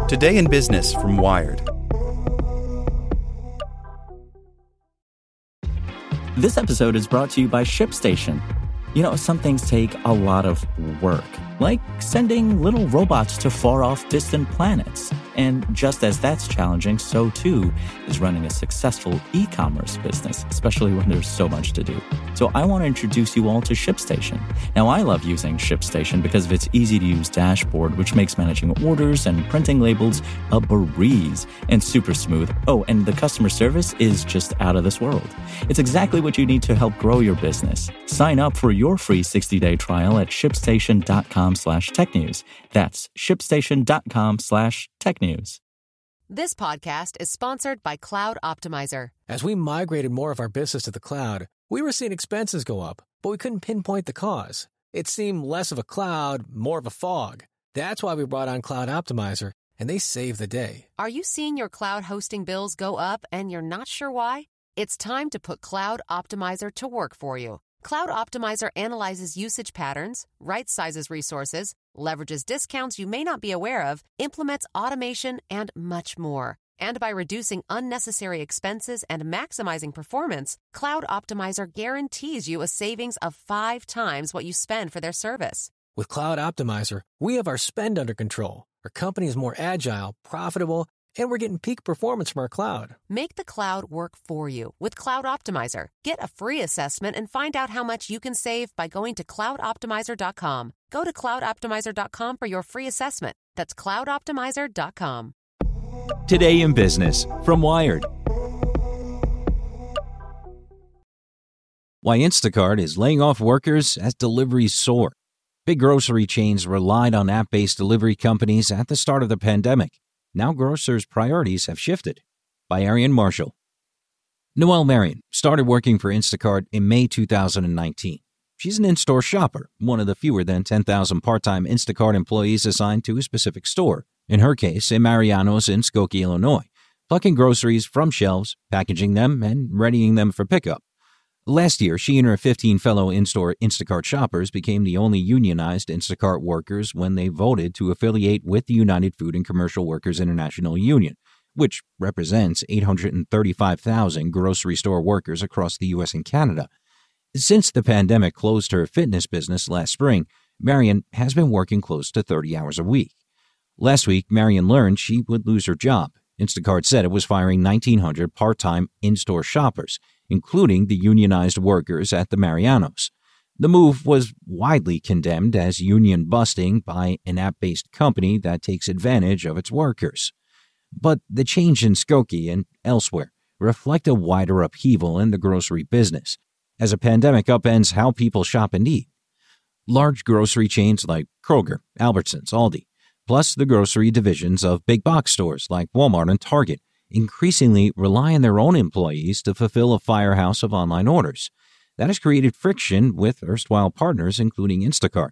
Today in Business from Wired. This episode is brought to you by ShipStation. You know, some things take a lot of work, like sending little robots to far-off distant planets. And just as that's challenging, so too is running a successful e-commerce business, especially when there's so much to do. So I want to introduce you all to ShipStation. Now, I love using ShipStation because of its easy-to-use dashboard, which makes managing orders and printing labels a breeze and super smooth. Oh, and the customer service is just out of this world. It's exactly what you need to help grow your business. Sign up for your free 60-day trial at shipstation.com/technews. That's shipstation.com/technews. This podcast is sponsored by Cloud Optimizer. As we migrated more of our business to the cloud, we were seeing expenses go up, but we couldn't pinpoint the cause. It seemed less of a cloud, more of a fog. That's why we brought on Cloud Optimizer, and they saved the day. Are you seeing your cloud hosting bills go up and you're not sure why? It's time to put Cloud Optimizer to work for you. Cloud Optimizer analyzes usage patterns, right-sizes resources, leverages discounts you may not be aware of, implements automation, and much more. And by reducing unnecessary expenses and maximizing performance, Cloud Optimizer guarantees you a savings of 5 times what you spend for their service. With Cloud Optimizer, we have our spend under control. Our company is more agile, profitable, and we're getting peak performance from our cloud. Make the cloud work for you with Cloud Optimizer. Get a free assessment and find out how much you can save by going to cloudoptimizer.com. Go to cloudoptimizer.com for your free assessment. That's cloudoptimizer.com. Today in Business from Wired. Why Instacart is laying off workers as deliveries soar. Big grocery chains relied on app-based delivery companies at the start of the pandemic. Now grocers' priorities have shifted. By Arian Marshall. Noelle Marion started working for Instacart in May 2019. She's an in-store shopper, one of the fewer than 10,000 part-time Instacart employees assigned to a specific store. In her case, in Mariano's in Skokie, Illinois, plucking groceries from shelves, packaging them, and readying them for pickup. Last year, she and her 15 fellow in-store Instacart shoppers became the only unionized Instacart workers when they voted to affiliate with the United Food and Commercial Workers International Union, which represents 835,000 grocery store workers across the U.S. and Canada. Since the pandemic closed her fitness business last spring, Marion has been working close to 30 hours a week. Last week, Marion learned she would lose her job. Instacart said it was firing 1,900 part-time in-store shoppers, including the unionized workers at the Mariano's. The move was widely condemned as union busting by an app-based company that takes advantage of its workers. But the change in Skokie and elsewhere reflect a wider upheaval in the grocery business, as a pandemic upends how people shop and eat. Large grocery chains like Kroger, Albertsons, Aldi, plus the grocery divisions of big box stores like Walmart and Target, increasingly rely on their own employees to fulfill a firehouse of online orders. That has created friction with erstwhile partners, including Instacart.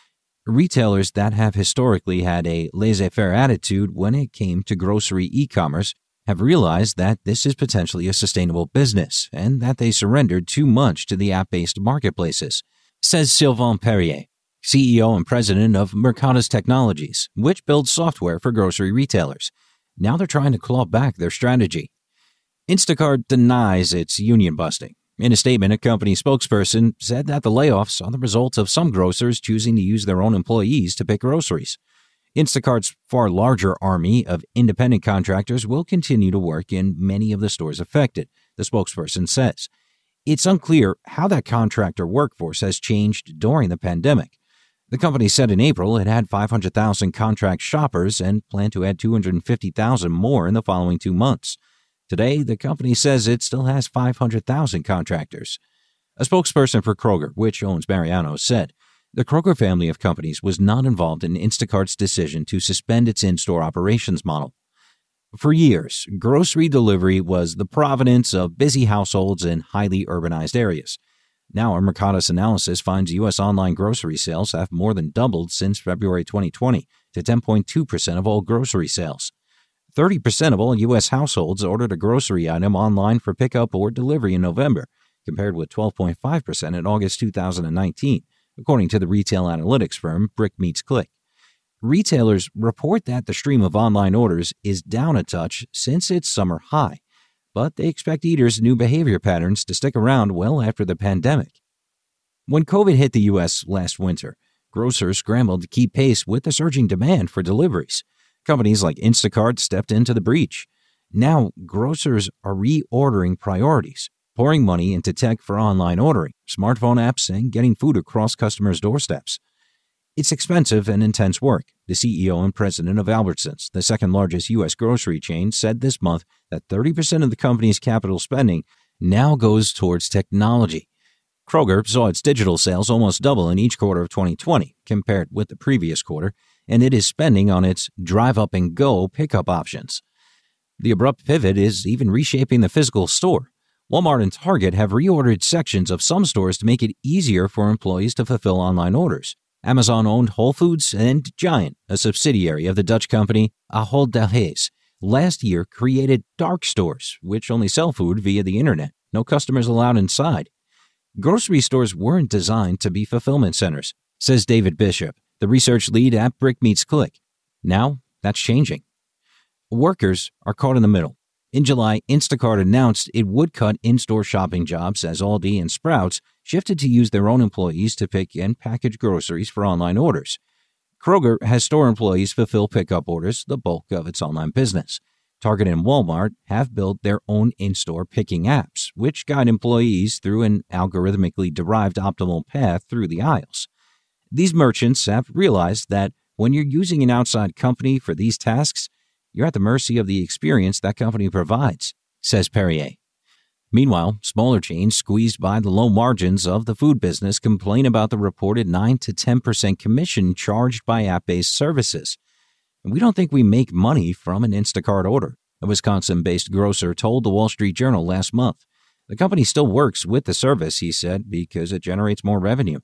Retailers that have historically had a laissez-faire attitude when it came to grocery e-commerce have realized that this is potentially a sustainable business and that they surrendered too much to the app-based marketplaces, says Sylvain Perrier, CEO and president of Mercatus Technologies, which builds software for grocery retailers. Now they're trying to claw back their strategy. Instacart denies its union busting. In a statement, a company spokesperson said that the layoffs are the result of some grocers choosing to use their own employees to pick groceries. Instacart's far larger army of independent contractors will continue to work in many of the stores affected, the spokesperson says. It's unclear how that contractor workforce has changed during the pandemic. The company said in April it had 500,000 contract shoppers and planned to add 250,000 more in the following 2 months. Today, the company says it still has 500,000 contractors. A spokesperson for Kroger, which owns Mariano's, said the Kroger family of companies was not involved in Instacart's decision to suspend its in-store operations model. For years, grocery delivery was the providence of busy households in highly urbanized areas. Now, a Mercatus analysis finds U.S. online grocery sales have more than doubled since February 2020 to 10.2% of all grocery sales. 30% of all U.S. households ordered a grocery item online for pickup or delivery in November, compared with 12.5% in August 2019, according to the retail analytics firm Brick Meets Click. Retailers report that the stream of online orders is down a touch since its summer high, but they expect eaters' new behavior patterns to stick around well after the pandemic. When COVID hit the U.S. last winter, grocers scrambled to keep pace with the surging demand for deliveries. Companies like Instacart stepped into the breach. Now, grocers are reordering priorities, pouring money into tech for online ordering, smartphone apps, and getting food across customers' doorsteps. It's expensive and intense work, the CEO and president of Albertsons, the second largest U.S. grocery chain, said this month that 30% of the company's capital spending now goes towards technology. Kroger saw its digital sales almost double in each quarter of 2020 compared with the previous quarter, and it is spending on its drive-up-and-go pickup options. The abrupt pivot is even reshaping the physical store. Walmart and Target have reordered sections of some stores to make it easier for employees to fulfill online orders. Amazon-owned Whole Foods and Giant, a subsidiary of the Dutch company Ahold Delhaize, last year created dark stores, which only sell food via the internet. No customers allowed inside. Grocery stores weren't designed to be fulfillment centers, says David Bishop, the research lead at Brick Meets Click. Now, that's changing. Workers are caught in the middle. In July, Instacart announced it would cut in-store shopping jobs as Aldi and Sprouts shifted to use their own employees to pick and package groceries for online orders. Kroger has store employees fulfill pickup orders, the bulk of its online business. Target and Walmart have built their own in-store picking apps, which guide employees through an algorithmically derived optimal path through the aisles. These merchants have realized that when you're using an outside company for these tasks, you're at the mercy of the experience that company provides, says Perrier. Meanwhile, smaller chains squeezed by the low margins of the food business complain about the reported 9 to 10% commission charged by app-based services. And we don't think we make money from an Instacart order, a Wisconsin-based grocer told the Wall Street Journal last month. The company still works with the service, he said, because it generates more revenue.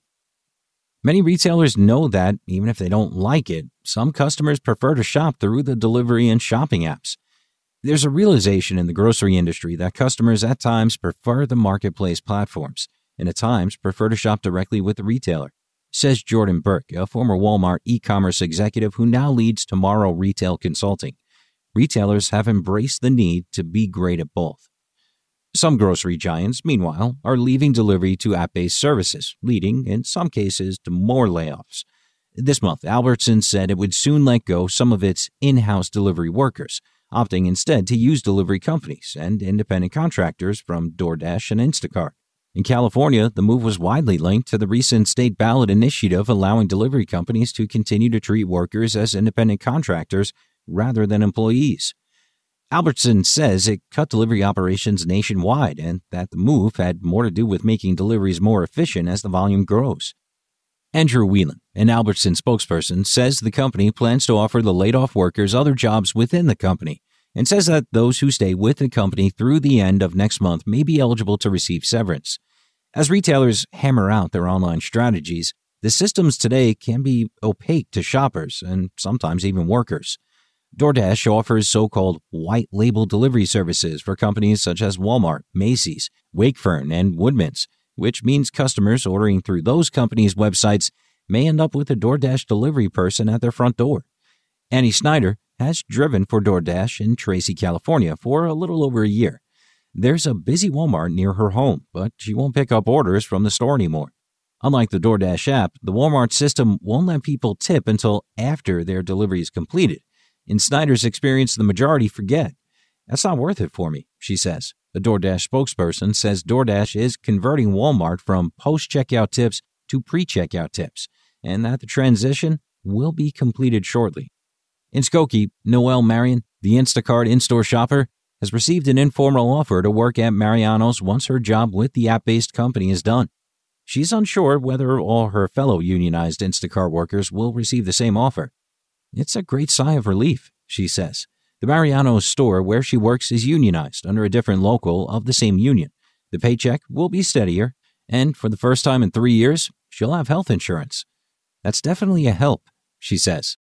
Many retailers know that, even if they don't like it, some customers prefer to shop through the delivery and shopping apps. There's a realization in the grocery industry that customers at times prefer the marketplace platforms and at times prefer to shop directly with the retailer, says Jordan Burke, a former Walmart e-commerce executive who now leads Tomorrow Retail Consulting. Retailers have embraced the need to be great at both. Some grocery giants, meanwhile, are leaving delivery to app-based services, leading, in some cases, to more layoffs. This month, Albertsons said it would soon let go some of its in-house delivery workers, opting instead to use delivery companies and independent contractors from DoorDash and Instacart. In California, the move was widely linked to the recent state ballot initiative allowing delivery companies to continue to treat workers as independent contractors rather than employees. Albertsons says it cut delivery operations nationwide and that the move had more to do with making deliveries more efficient as the volume grows. Andrew Whelan, an Albertsons spokesperson, says the company plans to offer the laid-off workers other jobs within the company and says that those who stay with the company through the end of next month may be eligible to receive severance. As retailers hammer out their online strategies, the systems today can be opaque to shoppers and sometimes even workers. DoorDash offers so-called white label delivery services for companies such as Walmart, Macy's, Wakefern, and Woodman's, which means customers ordering through those companies' websites may end up with a DoorDash delivery person at their front door. Annie Snyder has driven for DoorDash in Tracy, California for a little over a year. There's a busy Walmart near her home, but she won't pick up orders from the store anymore. Unlike the DoorDash app, the Walmart system won't let people tip until after their delivery is completed. In Snyder's experience, the majority forget. That's not worth it for me, she says. The DoorDash spokesperson says DoorDash is converting Walmart from post-checkout tips to pre-checkout tips, and that the transition will be completed shortly. In Skokie, Noelle Marion, the Instacart in-store shopper, has received an informal offer to work at Mariano's once her job with the app-based company is done. She's unsure whether all her fellow unionized Instacart workers will receive the same offer. It's a great sigh of relief, she says. The Mariano's store where she works is unionized under a different local of the same union. The paycheck will be steadier, and for the first time in 3 years, she'll have health insurance. That's definitely a help, she says.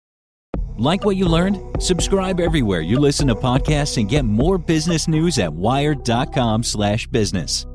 Like what you learned? Subscribe everywhere you listen to podcasts and get more business news at wired.com/business.